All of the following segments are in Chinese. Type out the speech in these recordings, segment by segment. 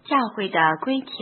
教会的规条。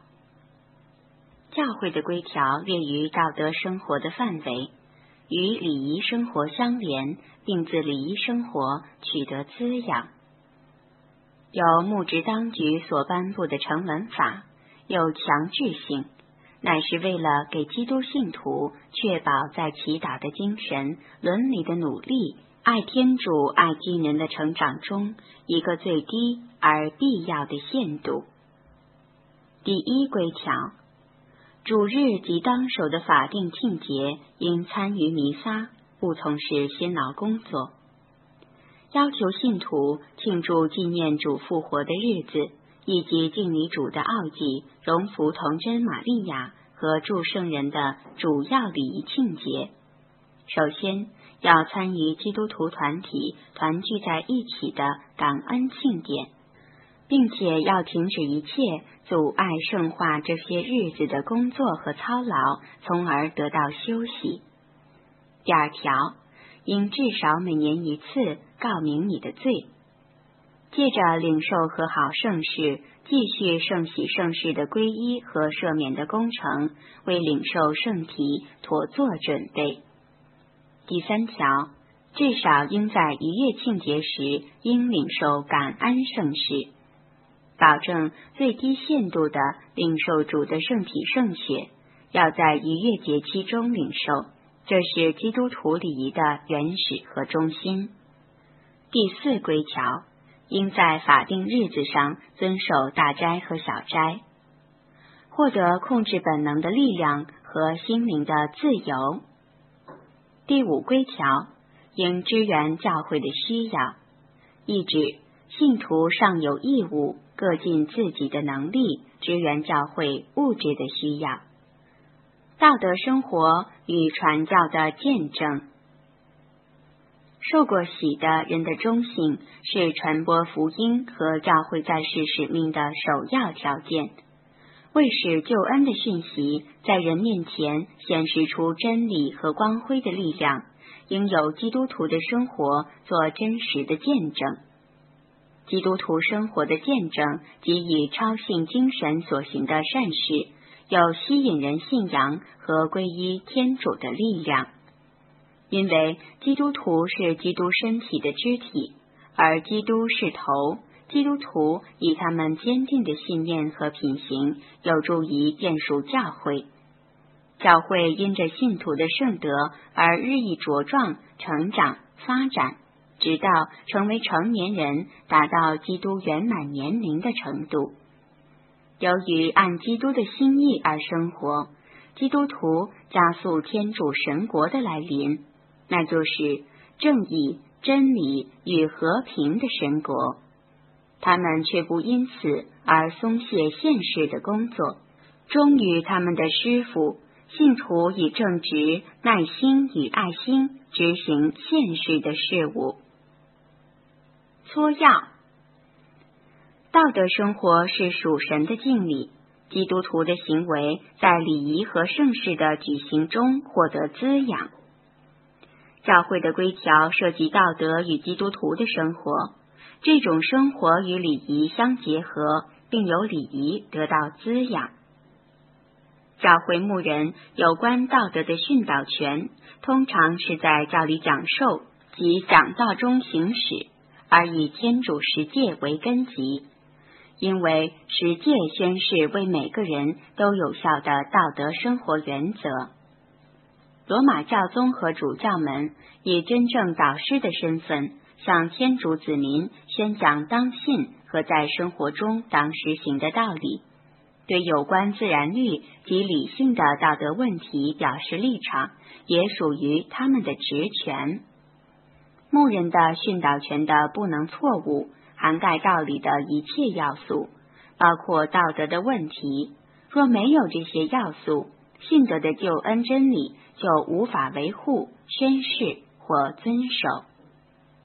教会的规条列于道德生活的范围，与礼仪生活相连，并自礼仪生活取得滋养。有牧职当局所颁布的成文法，有强制性，乃是为了给基督信徒确保在祈祷的精神、伦理的努力、爱天主、爱基人的成长中一个最低而必要的限度。第一规条，主日及当守的法定庆节应参与弥撒，不从事辛劳工作。要求信徒庆祝纪念主复活的日子，以及敬礼主的奥祭、荣福童真玛利亚和祝圣人的主要礼仪庆节。首先，要参与基督徒团体团聚在一起的感恩庆典，并且要停止一切阻碍圣化这些日子的工作和操劳，从而得到休息。第二条，应至少每年一次告明你的罪，借着领受和好圣事，继续圣洗圣事的皈依和赦免的工程，为领受圣体妥做准备。第三条，至少应在逾越庆节时应领受感恩圣事，保证最低限度的领受主的圣体圣血，要在逾越节期中领受，这是基督徒礼仪的原始和中心。第四规条，应在法定日子上遵守大斋和小斋，获得控制本能的力量和心灵的自由。第五规条，应支援教会的需要，意指信徒尚有义务各尽自己的能力支援教会物质的需要。道德生活与传教的见证。受过洗的人的忠信是传播福音和教会在世使命的首要条件。为使救恩的讯息在人面前显示出真理和光辉的力量，应有基督徒的生活做真实的见证。基督徒生活的见证及以超性精神所行的善事，有吸引人信仰和皈依天主的力量。因为基督徒是基督身体的肢体，而基督是头，基督徒以他们坚定的信念和品行有助于建树教会。教会因着信徒的圣德而日益茁壮、成长、发展，直到成为成年人，达到基督圆满年龄的程度。由于按基督的心意而生活，基督徒加速天主神国的来临，那就是正义、真理与和平的神国。他们却不因此而松懈现世的工作，忠于他们的师傅，信徒以正直、耐心与爱心执行现世的事物。撮要：道德生活是属神的敬礼，基督徒的行为在礼仪和圣事的举行中获得滋养。教会的规条涉及道德与基督徒的生活，这种生活与礼仪相结合，并由礼仪得到滋养。教会牧人有关道德的训导权，通常是在教理讲授及讲道中行使，而以天主十诫为根基，因为十诫宣示为每个人都有效的道德生活原则。罗马教宗和主教们以真正导师的身份，向天主子民宣讲当信和在生活中当实行的道理，对有关自然律及理性的道德问题表示立场，也属于他们的职权。牧人的训导权的不能错误，涵盖道理的一切要素，包括道德的问题。若没有这些要素，信德的救恩真理就无法维护、宣示或遵守。